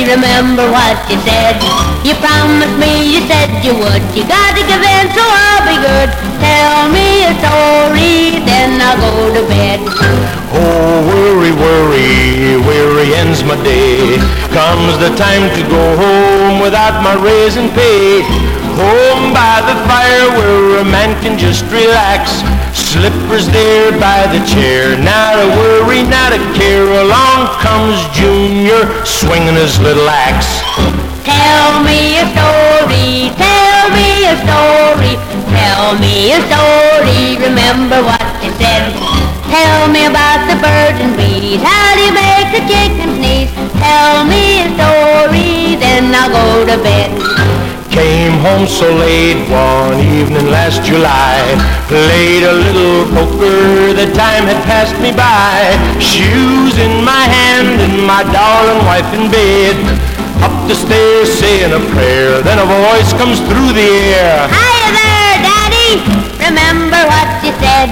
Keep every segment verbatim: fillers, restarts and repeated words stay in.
remember what you said. You promised me, you said you would. You gotta give in, so I'll be good. Tell me a story, then I'll go to bed. Oh, worry, worry, weary ends my day. Comes the time to go home without my raise and pay. Home by the fire where a man can just relax. Slippers there by the chair, not a worry, not a care. Along comes Junior, swinging his little axe. Tell me a story, tell me a story, tell me a story, remember what you said. Tell me about the birds and bees, how do you make the chicken sneeze? Tell me a story, then I'll go to bed. Came home so late one evening last July. Played a little poker, the time had passed me by. Shoes in my hand and my darling wife in bed. Up the stairs saying a prayer, then a voice comes through the air. Hiya there, Daddy, remember what you said.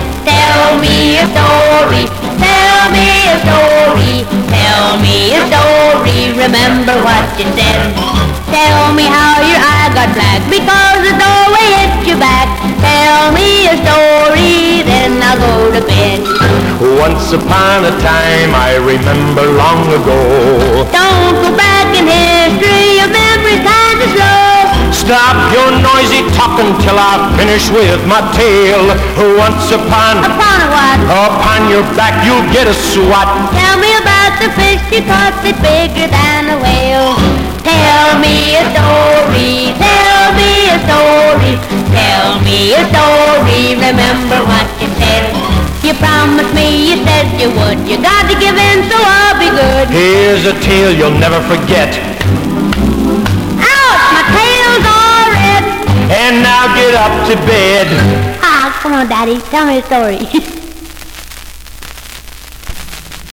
Tell me a story, tell me a story, tell me a story, remember what you said. Tell me how your eye got black because the doorway hit you back. Tell me a story, then I'll go to bed. Once upon a time, I remember long ago. Don't go back in history, your memory's kind of slow. Stop your noisy talking till I finish with my tale. Once upon... Upon a what? Upon your back you'll get a swat. Tell me about the fish you caught that's bigger than a whale. Tell me a story, tell me a story, tell me a story, remember what you said. You promised me, you said you would, you got to give in so I'll be good. Here's a tale you'll never forget. Ouch, my tail's all red. And now get up to bed. Ah, come on, Daddy, tell me a story.